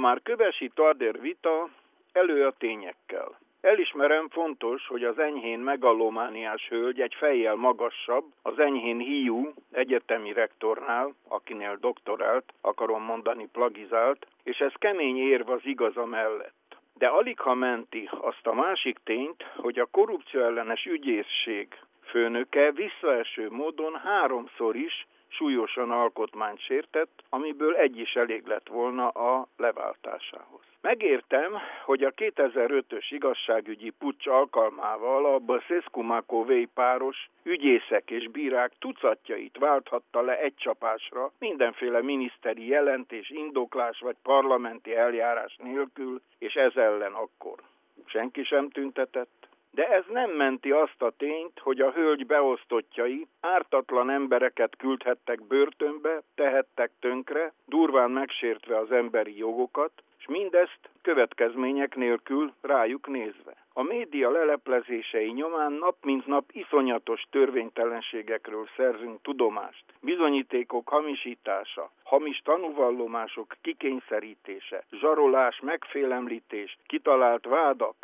már Kövesi-Thader vita, elő a tényekkel. Elismerem, fontos, hogy az enyhén megalomániás hölgy egy fejjel magasabb, az enyhén hiú egyetemi rektornál, akinél doktorált, akarom mondani plagizált, és ez kemény érv az igaza mellett. De aligha menti azt a másik tényt, hogy a korrupcióellenes ügyészség főnöke visszaeső módon 3-szor is súlyosan alkotmányt sértett, amiből egy is elég lett volna a leváltásához. Megértem, hogy a 2005-ös igazságügyi puccs alkalmával a Băsescu-Macovei páros ügyészek és bírák tucatjait válthatta le egy csapásra, mindenféle miniszteri jelentés, indoklás vagy parlamenti eljárás nélkül, és ez ellen akkor senki sem tüntetett. De ez nem menti azt a tényt, hogy a hölgy beosztottjai ártatlan embereket küldhettek börtönbe, tehettek tönkre, durván megsértve az emberi jogokat, és mindezt következmények nélkül rájuk nézve. A média leleplezései nyomán nap mint nap iszonyatos törvénytelenségekről szerzünk tudomást. Bizonyítékok hamisítása, hamis tanúvallomások kikényszerítése, zsarolás, megfélemlítés, kitalált vádak,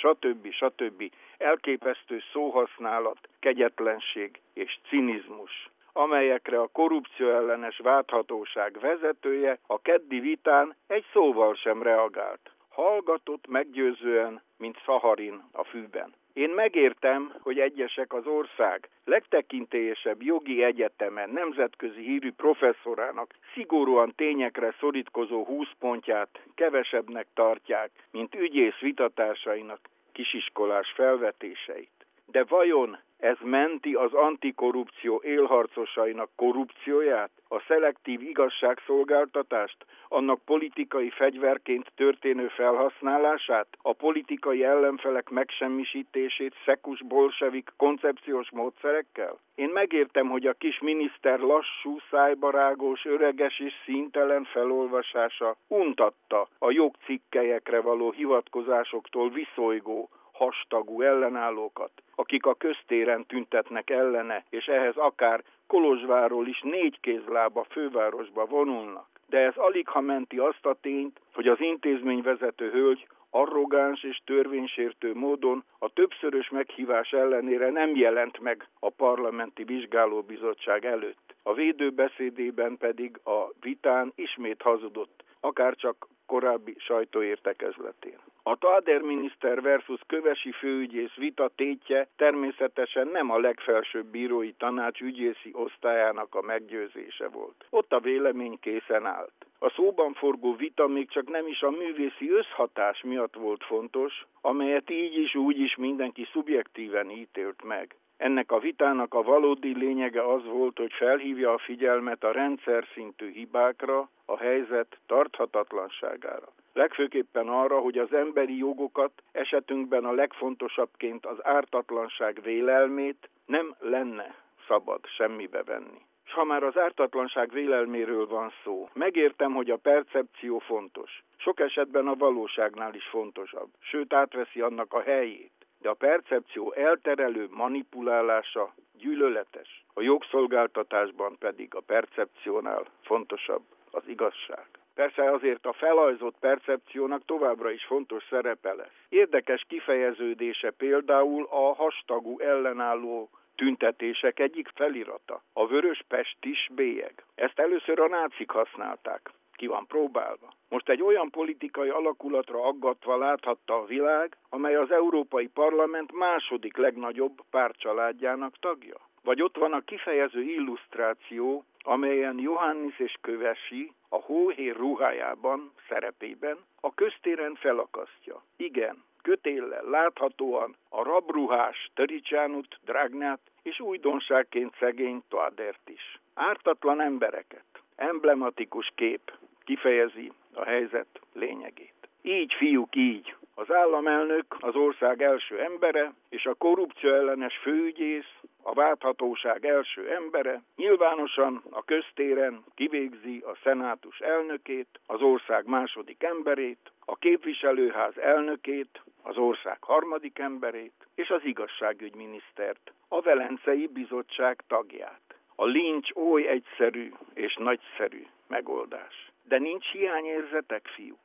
stb. Elképesztő szóhasználat, kegyetlenség és cinizmus, amelyekre a korrupcióellenes vádhatóság vezetője a keddi vitán egy szóval sem reagált. Hallgatott meggyőzően, mint Szaharin a fűben. Én megértem, hogy egyesek az ország legtekintélyesebb jogi egyetemen nemzetközi hírű professzorának szigorúan tényekre szorítkozó 20 pontját kevesebbnek tartják, mint ügyész vitatársainak kisiskolás felvetéseit. De vajon ez menti az antikorrupció élharcosainak korrupcióját, a szelektív igazságszolgáltatást, annak politikai fegyverként történő felhasználását, a politikai ellenfelek megsemmisítését szekus bolsevik koncepciós módszerekkel? Én megértem, hogy a kis miniszter lassú, szájbarágos, öreges és színtelen felolvasása untatta a jogcikkelyekre való hivatkozásoktól viszolygó, hastagú ellenállókat, akik a köztéren tüntetnek ellene, és ehhez akár Kolozsvárról is 4 kézláb a fővárosba vonulnak. De ez aligha menti azt a tényt, hogy az intézményvezető hölgy arrogáns és törvénysértő módon a többszörös meghívás ellenére nem jelent meg a parlamenti vizsgálóbizottság előtt. A védőbeszédében pedig a vitán ismét hazudott, akárcsak korábbi sajtóértekezletén. A Thader miniszter versus Kövesi főügyész vita tétje természetesen nem a legfelsőbb bírói tanács ügyészi osztályának a meggyőzése volt. Ott a vélemény készen állt. A szóban forgó vita még csak nem is a művészi összhatás miatt volt fontos, amelyet így is úgy is mindenki szubjektíven ítélt meg. Ennek a vitának a valódi lényege az volt, hogy felhívja a figyelmet a rendszer szintű hibákra, a helyzet tarthatatlanságára. Legfőképpen arra, hogy az emberi jogokat, esetünkben a legfontosabbként az ártatlanság vélelmét nem lenne szabad semmibe venni. És ha már az ártatlanság vélelméről van szó, megértem, hogy a percepció fontos. Sok esetben a valóságnál is fontosabb, sőt átveszi annak a helyét. De a percepció elterelő manipulálása gyűlöletes. A jogszolgáltatásban pedig a percepciónál fontosabb az igazság. Persze azért a felajzott percepciónak továbbra is fontos szerepe lesz. Érdekes kifejeződése például a hastagú ellenálló tüntetések egyik felirata. A vörös pestis bélyeg. Ezt először a nácik használták. Ki van próbálva. Most egy olyan politikai alakulatra aggatva láthatta a világ, amely az Európai Parlament második legnagyobb pártcsaládjának tagja. Vagy ott van a kifejező illusztráció, amelyen Johannis és Kövesi a hóhér ruhájában, szerepében a köztéren felakasztja. Igen, kötéllel láthatóan a rabruhás Tăriceanut, Dragnát és újdonságként szegény Thadert is. Ártatlan embereket. Emblematikus kép kifejezi a helyzet lényegét. Így, fiúk, így. Az államelnök az ország első embere, és a korrupcióellenes főügyész, a vádhatóság első embere, nyilvánosan a köztéren kivégzi a szenátus elnökét, az ország második emberét, a képviselőház elnökét, az ország harmadik emberét, és az igazságügyminisztert, a Velencei Bizottság tagját. A lincs oly egyszerű és nagyszerű megoldás. De nincs hiányérzetek, fiúk.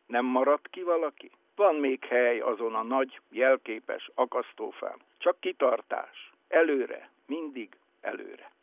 Nem maradt ki valaki? Van még hely azon a nagy, jelképes akasztófán. Csak kitartás. Előre, mindig előre.